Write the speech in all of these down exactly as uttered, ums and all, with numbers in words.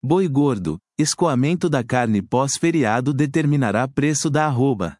Boi gordo, escoamento da carne pós-feriado determinará preço da arroba.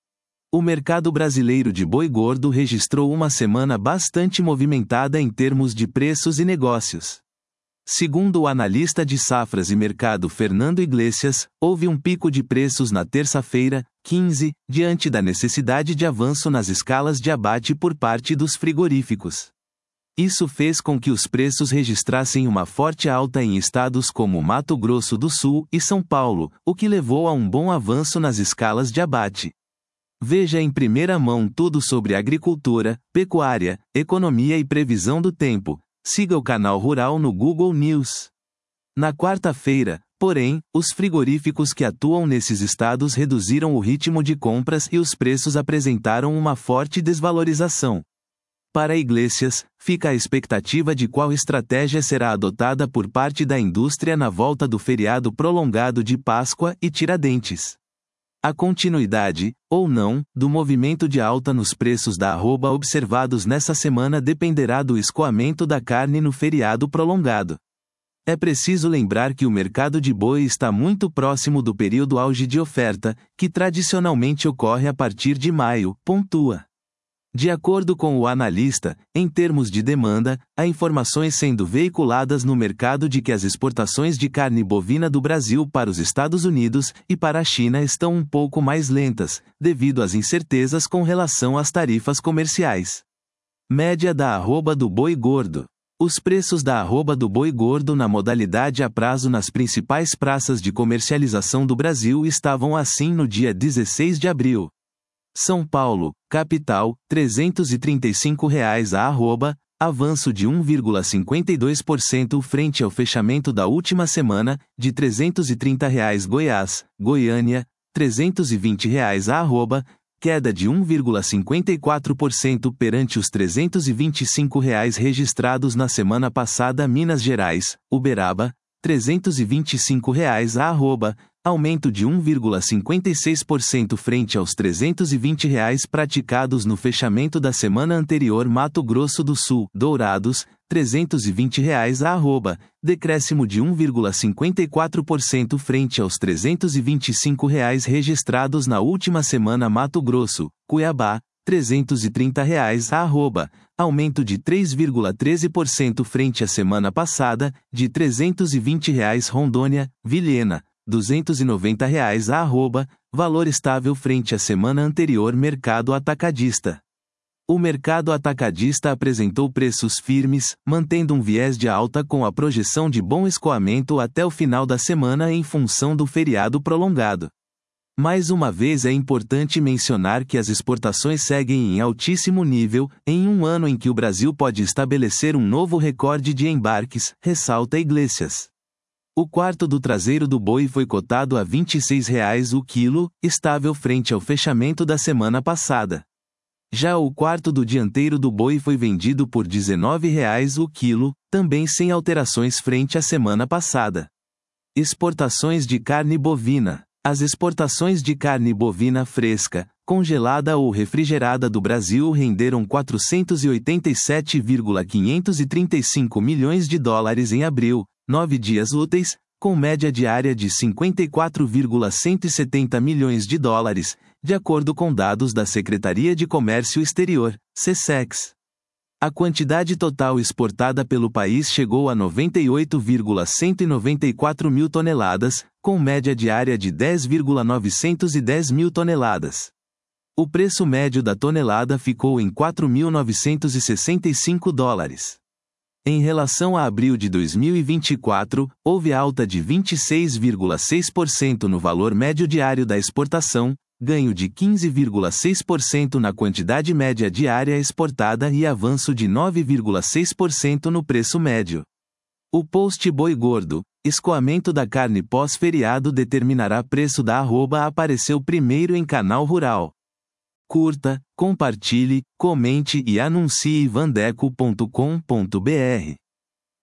O mercado brasileiro de boi gordo registrou uma semana bastante movimentada em termos de preços e negócios. Segundo o analista de safras e mercado Fernando Iglesias, houve um pico de preços na terça-feira, quinze, diante da necessidade de avanço nas escalas de abate por parte dos frigoríficos. Isso fez com que os preços registrassem uma forte alta em estados como Mato Grosso do Sul e São Paulo, o que levou a um bom avanço nas escalas de abate. Veja em primeira mão tudo sobre agricultura, pecuária, economia e previsão do tempo. Siga o canal Rural no Google News. Na quarta-feira, porém, os frigoríficos que atuam nesses estados reduziram o ritmo de compras e os preços apresentaram uma forte desvalorização. Para Iglesias, fica a expectativa de qual estratégia será adotada por parte da indústria na volta do feriado prolongado de Páscoa e Tiradentes. A continuidade, ou não, do movimento de alta nos preços da arroba observados nessa semana dependerá do escoamento da carne no feriado prolongado. É preciso lembrar que o mercado de boi está muito próximo do período auge de oferta, que tradicionalmente ocorre a partir de maio, pontua. De acordo com o analista, em termos de demanda, há informações sendo veiculadas no mercado de que as exportações de carne bovina do Brasil para os Estados Unidos e para a China estão um pouco mais lentas, devido às incertezas com relação às tarifas comerciais. Média da arroba do boi gordo. Os preços da arroba do boi gordo na modalidade a prazo nas principais praças de comercialização do Brasil estavam assim no dia dezesseis de abril. São Paulo, capital, trezentos e trinta e cinco reais a arroba, avanço de um vírgula cinquenta e dois por cento frente ao fechamento da última semana, de trezentos e trinta reais Goiás, Goiânia, trezentos e vinte reais a arroba, queda de um vírgula cinquenta e quatro por cento perante os trezentos e vinte e cinco reais registrados na semana passada Minas Gerais, Uberaba, trezentos e vinte e cinco reais a arroba, aumento de um vírgula cinquenta e seis por cento frente aos trezentos e vinte reais praticados no fechamento da semana anterior Mato Grosso do Sul, Dourados, trezentos e vinte reais a arroba, decréscimo de um vírgula cinquenta e quatro por cento frente aos trezentos e vinte e cinco reais registrados na última semana Mato Grosso, Cuiabá, trezentos e trinta reais a arroba, aumento de três vírgula treze por cento frente à semana passada, de trezentos e vinte reais Rondônia, Vilhena, duzentos e noventa reais a arroba, valor estável frente à semana anterior mercado atacadista. O mercado atacadista apresentou preços firmes, mantendo um viés de alta com a projeção de bom escoamento até o final da semana em função do feriado prolongado. Mais uma vez é importante mencionar que as exportações seguem em altíssimo nível, em um ano em que o Brasil pode estabelecer um novo recorde de embarques, ressalta Iglesias. O quarto do traseiro do boi foi cotado a vinte e seis reais o quilo, estável frente ao fechamento da semana passada. Já o quarto do dianteiro do boi foi vendido por dezenove reais o quilo, também sem alterações frente à semana passada. Exportações de carne bovina. As exportações de carne bovina fresca, congelada ou refrigerada do Brasil renderam quatrocentos e oitenta e sete vírgula quinhentos e trinta e cinco milhões de dólares em abril, nove dias úteis, com média diária de cinquenta e quatro vírgula cento e setenta milhões de dólares, de acordo com dados da Secretaria de Comércio Exterior, SECEX. A quantidade total exportada pelo país chegou a noventa e oito vírgula cento e noventa e quatro mil toneladas, com média diária de dez vírgula novecentos e dez mil toneladas. O preço médio da tonelada ficou em quatro mil novecentos e sessenta e cinco dólares. Em relação a abril de dois mil e vinte e quatro, houve alta de vinte e seis vírgula seis por cento no valor médio diário da exportação, ganho de quinze vírgula seis por cento na quantidade média diária exportada e avanço de nove vírgula seis por cento no preço médio. O post Boi Gordo, escoamento da carne pós-feriado determinará preço da arroba apareceu primeiro em Canal Rural. Curta, compartilhe, comente e anuncie vandeco ponto com ponto br.